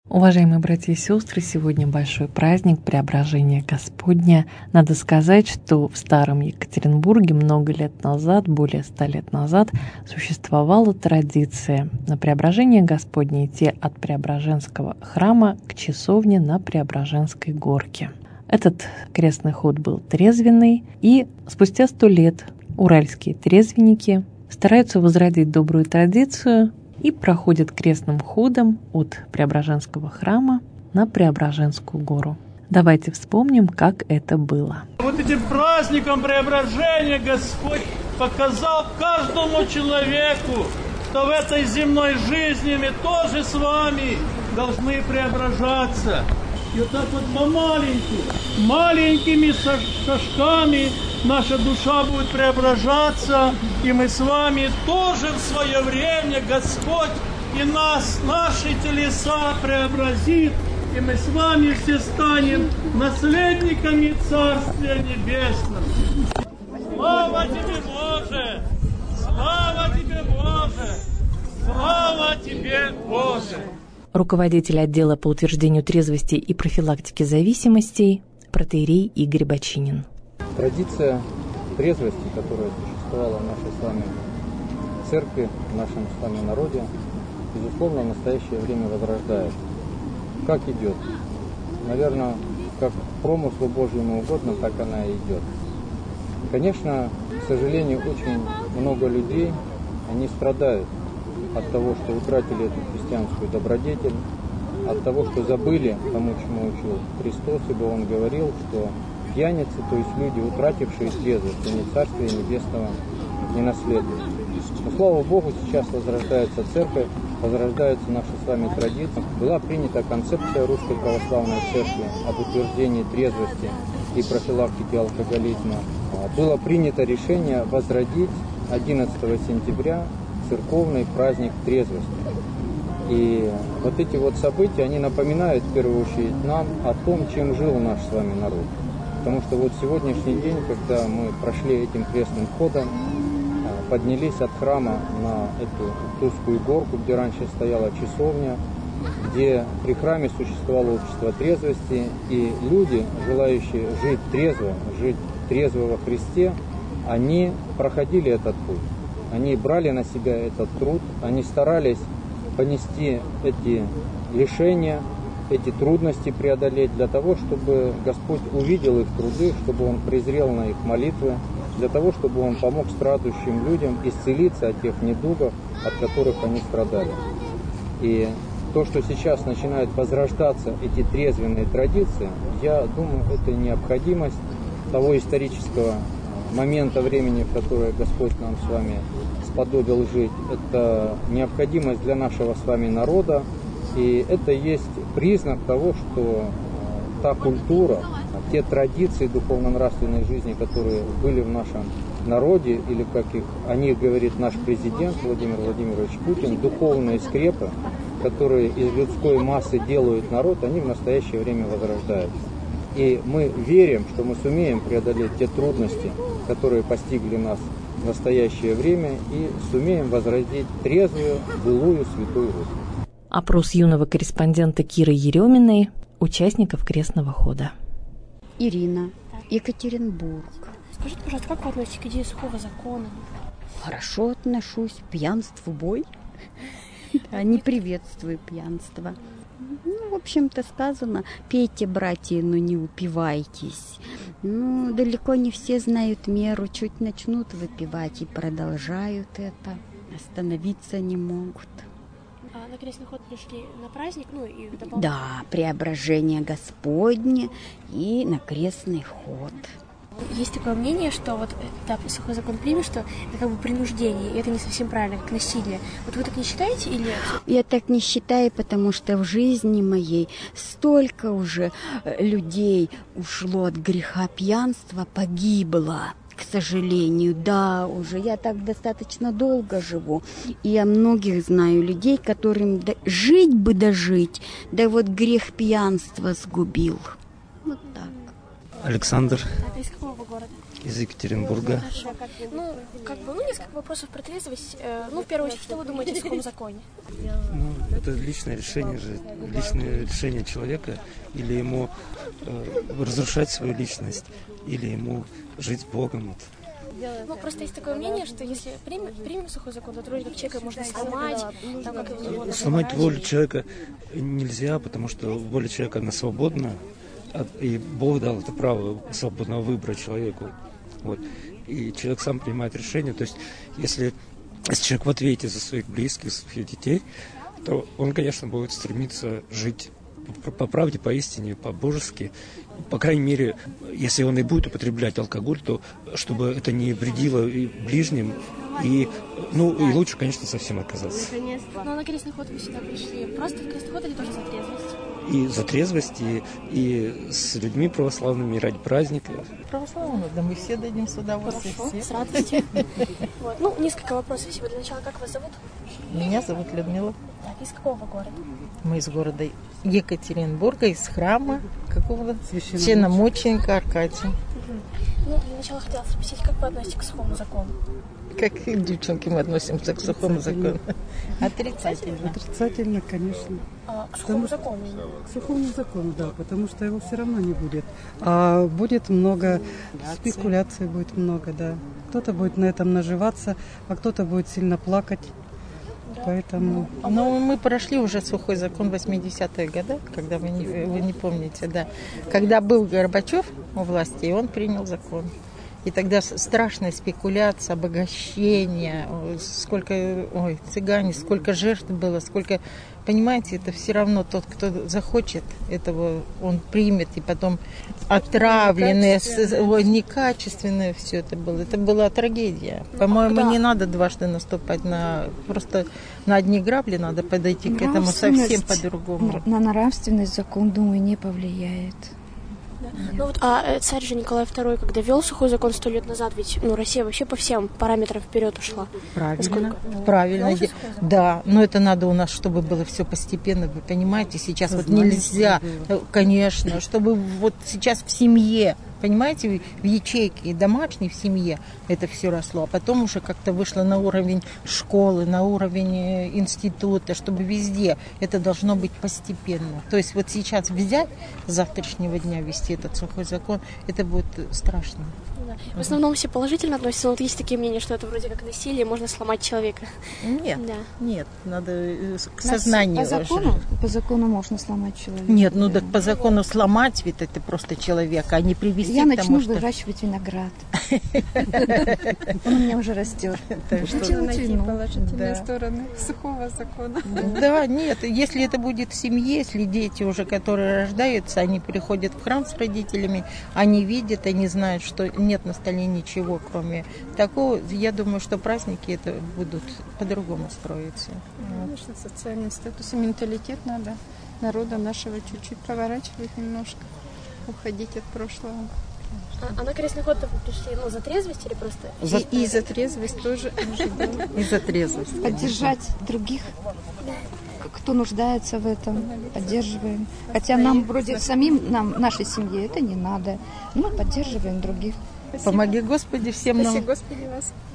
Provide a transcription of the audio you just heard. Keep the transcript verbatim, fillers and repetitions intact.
Уважаемые братья и сестры, сегодня большой праздник Преображения Господня. Надо сказать, что в старом Екатеринбурге много лет назад, более ста лет назад, существовала традиция на Преображение Господне идти от Преображенского храма к часовне на Преображенской горке. Этот крестный ход был трезвенный, и спустя сто лет уральские трезвенники стараются возродить добрую традицию и проходят крестным ходом от Преображенского храма на Преображенскую гору. Давайте вспомним, как это было. Вот этим праздником Преображения Господь показал каждому человеку, что в этой земной жизни мы тоже с вами должны преображаться. И вот так вот по-маленькому, маленькими шажками наша душа будет преображаться, и мы с вами тоже в свое время Господь и нас, наши телеса преобразит, и мы с вами все станем наследниками Царствия Небесного. Слава Тебе, Боже! Слава Тебе, Боже! Слава Тебе, Боже! Руководитель отдела по утверждению трезвости и профилактике зависимостей протоиерей Игорь Бочинин. Традиция трезвости, которая существовала в нашей с вами церкви, в нашем с вами народе, безусловно, в настоящее время возрождается. Как идет? Наверное, как промыслу Божьему угодно, так она и идет. Конечно, к сожалению, очень много людей, они страдают от того, что утратили эту христианскую добродетель, от того, что забыли тому, чему учил Христос, ибо Он говорил, что пьяницы, то есть люди, утратившие трезвость, они Царствия Небесного не наследуют. Но, слава Богу, сейчас возрождается церковь, возрождается наша с вами традиция. Была принята концепция Русской Православной Церкви об утверждении трезвости и профилактике алкоголизма. Было принято решение возродить одиннадцатого сентября церковный праздник трезвости. И вот эти вот события, они напоминают в первую очередь нам о том, чем жил наш с вами народ. Потому что вот сегодняшний день, когда мы прошли этим крестным ходом, поднялись от храма на эту Тузскую горку, где раньше стояла часовня, где при храме существовало общество трезвости, и люди, желающие жить трезво, жить трезво во Христе, они проходили этот путь. Они брали на себя этот труд, они старались понести эти лишения, эти трудности преодолеть для того, чтобы Господь увидел их труды, чтобы Он презрел на их молитвы, для того, чтобы Он помог страждущим людям исцелиться от тех недугов, от которых они страдали. И то, что сейчас начинают возрождаться эти трезвенные традиции, я думаю, это необходимость того исторического момента времени, в которое Господь нам с вами сподобил жить. Это необходимость для нашего с вами народа, и это есть признак того, что та культура, те традиции духовно-нравственной жизни, которые были в нашем народе, или как их, о них говорит наш президент Владимир Владимирович Путин, духовные скрепы, которые из людской массы делают народ, они в настоящее время возрождаются. И мы верим, что мы сумеем преодолеть те трудности, которые постигли нас в настоящее время, и сумеем возродить трезвую, былую, святую Русь. Опрос юного корреспондента Киры Ереминой, участников крестного хода. Ирина, Екатеринбург. Скажите, пожалуйста, как вы относитесь к идее сухого закона? Хорошо отношусь. Пьянству бой. Не приветствую пьянство. Ну, в общем-то, сказано, пейте, братья, но не упивайтесь. Ну, далеко не все знают меру, чуть начнут выпивать и продолжают это, остановиться не могут. А на крестный ход пришли на праздник, ну и дополнительно? Да, преображение Господне и на крестный ход. Есть такое мнение, что вот да, сухой закон примет, что это как бы принуждение, и это не совсем правильно, как насилие. Вот вы так не считаете или... Я так не считаю, потому что в жизни моей столько уже людей ушло от греха пьянства, погибло. К сожалению, да, уже я так достаточно долго живу. И я многих знаю людей, которым жить бы дожить, да вот грех пьянства сгубил. Вот так. Александр. А ты из какого города? из Екатеринбурга. Хорошо. Ну, как бы, ну, несколько вопросов про трезвость. Ну, в первую очередь, что вы думаете о сухом законе? Ну, это личное решение же, личное решение человека, или ему э, разрушать свою личность, или ему жить Богом. Вот. Ну, просто есть такое мнение, что если примем, примем сухой закон, то вроде как человека можно сломать, там, как его сломать волю человека нельзя, потому что воля человека, она свободна, и Бог дал это право свободного выбора человеку. Вот. И человек сам принимает решение. То есть, если, если человек в ответе за своих близких, своих детей, то он, конечно, будет стремиться жить по, по правде, по истине, по-божески. По крайней мере, если он и будет употреблять алкоголь, то чтобы это не вредило и ближним, и, ну, и лучше, конечно, совсем отказаться. Ну, на крестный ход вы сюда пришли просто в крестный ход или тоже за трезвость? И за трезвость, и, и с людьми православными, ради праздника. Православные, да мы все дадим с удовольствием. Хорошо, с радостью. Вот. Ну, несколько вопросов всего для начала. Как вас зовут? Меня зовут Людмила. Из какого вы города? Мы из города Екатеринбурга, из храма какого-то священномученика Аркадия. Ну, для начала хотела спросить, как вы относитесь к сухому закону? Как девчонки мы относимся к сухому закону? Отрицательно. Отрицательно, конечно. А, к сухому закону? К сухому закону, да, потому что его все равно не будет. А будет много спекуляций, будет много, да. Кто-то будет на этом наживаться, а кто-то будет сильно плакать. Поэтому... Ну, мы прошли уже сухой закон в восьмидесятые годы, когда вы не, вы не помните, да. Когда был Горбачев у власти, и он принял закон. И тогда страшная спекуляция, обогащение, сколько, ой, цыгане, сколько жертв было, сколько, понимаете, это все равно тот, кто захочет этого, он примет, и потом отравленное, некачественное, некачественное все это было. Это была трагедия. По-моему, да. Не надо дважды наступать на, просто на одни грабли, надо подойти к этому совсем по-другому. На нравственность закон, думаю, не повлияет. Ну вот, а царь же Николай второй, когда вел сухой закон сто лет назад, ведь ну, Россия вообще по всем параметрам вперед ушла. Правильно, правильно. Да, но это надо у нас, чтобы было все постепенно, вы понимаете, сейчас вот нельзя, конечно, чтобы вот сейчас в семье, понимаете, в ячейке домашней, в семье это все росло, а потом уже как-то вышло на уровень школы, на уровень института, чтобы везде это должно быть постепенно. То есть вот сейчас взять с завтрашнего дня вести этот сухой закон, это будет страшно. Да. В основном все положительно относятся, но вот есть такие мнения, что это вроде как насилие, можно сломать человека. Нет, да. Нет, надо к сознанию. По закону, по закону можно сломать человека. Нет, ну так по закону сломать ведь это просто человека, а не привести Я к начну тому, что... выращивать виноград. Он у меня уже растет. Нужно найти положительные стороны сухого закона. Да, нет, если это будет в семье, если дети уже, которые рождаются, они приходят в храм с родителями, они видят, они знают, что нет на столе ничего, кроме такого, я думаю, что праздники это будут по-другому строиться. Конечно, социальный статус и менталитет надо народа нашего чуть-чуть поворачивать немножко, уходить от прошлого. А, а на крестный ход вы пришли, ну, за трезвость или просто? За... И, и за трезвость тоже. И за трезвость. Поддержать других, кто нуждается в этом, поддерживаем. Хотя нам вроде самим, нам, нашей семье это не надо, но поддерживаем других. Спасибо. Помоги, Господи, всем нам. Спасибо, Господи, вас.